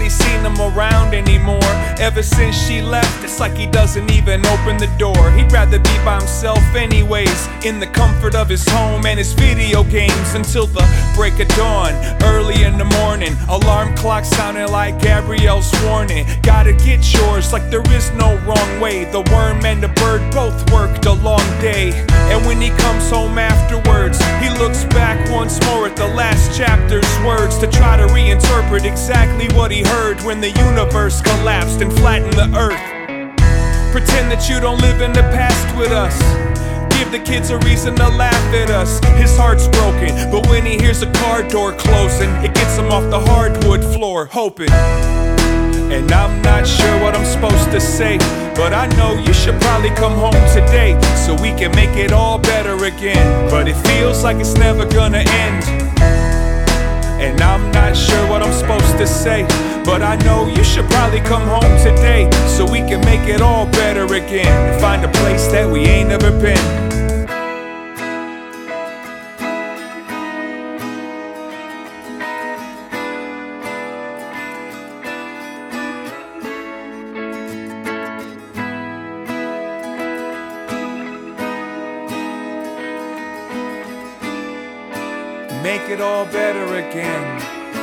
nobody's seen him around anymore. Ever since she left, it's like he doesn't even open the door. He'd rather be by himself anyways, in the comfort of his home and his video games, until the break of dawn, early in the morning. Alarm clock sounding like Gabrielle's warning. Gotta get yours like there is no wrong way. The worm and the bird both worked a long day, and when he comes home afterwards, he looks back once more at the last chapter's words to try to reinterpret exactly what he heard when the universe collapsed and flattened the earth. Pretend that you don't live in the past with us. Give the kids a reason to laugh at us. His heart's broken, but when he hears a car door closing, it gets him off the hardwood floor, hoping. And I'm not sure what I'm supposed to say, but I know you should probably come home today, so we can make it all better again. But it feels like it's never gonna end. And I'm not sure what I'm supposed to say, but I know you should probably come home today, so we can make it all better again, and find a place that we ain't never been. Make it all better again.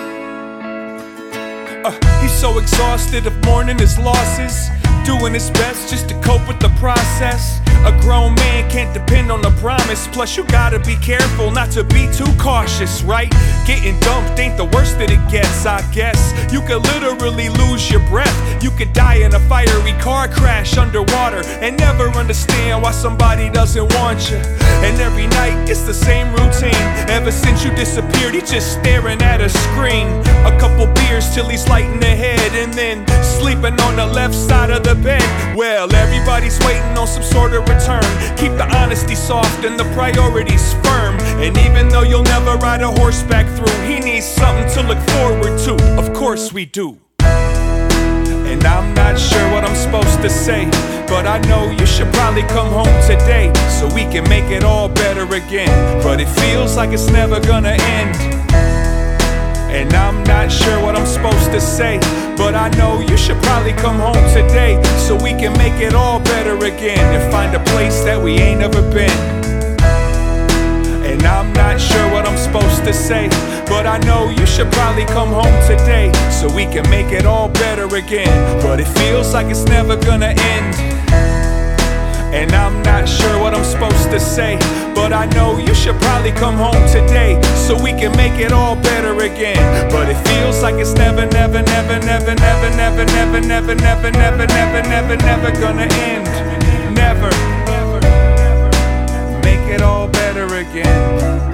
He's so exhausted of mourning his losses, doing his best just to cope with the process. A grown man can't depend on a promise, plus you gotta be careful not to be too cautious, right? Getting dumped ain't the worst that it gets, I guess. You could literally lose your breath. You could die in a fiery car crash underwater and never understand why somebody doesn't want you. And every night it's the same routine. Ever since you disappeared, he's just staring at a screen. A couple beers till he's light in the head, and then sleeping on the left side of the bed. Well, everybody's waiting on some sort of return. Keep the honesty soft and the priorities firm. And even though you'll never ride a horseback through, he needs something to look forward to. Of course we do. And I'm not sure what I'm supposed to say, but I know you should probably come home today, so we can make it all better again. But it feels like it's never gonna end. And I'm not sure what I'm supposed to say, but I know you should probably come home today, so we can make it all better again, and find a place that we ain't never been. And I'm not sure what I'm supposed to say, but I know you should probably come home today, so we can make it all better again. But it feels like it's never gonna end. And I'm not sure what I'm supposed to say, but I know you should probably come home today, so we can make it all better again. But it feels like it's never, never, never, never, never, never, never, never, never, never, never, never, never gonna end. Never. Make it all better again.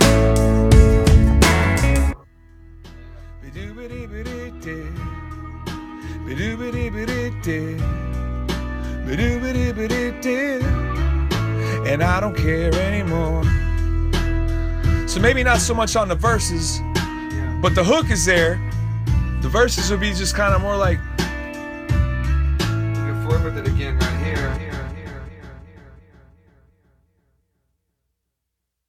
And I don't care anymore. So maybe not so much on the verses, but the hook is there. The verses would be just kind of more like, you can flip with it again right here.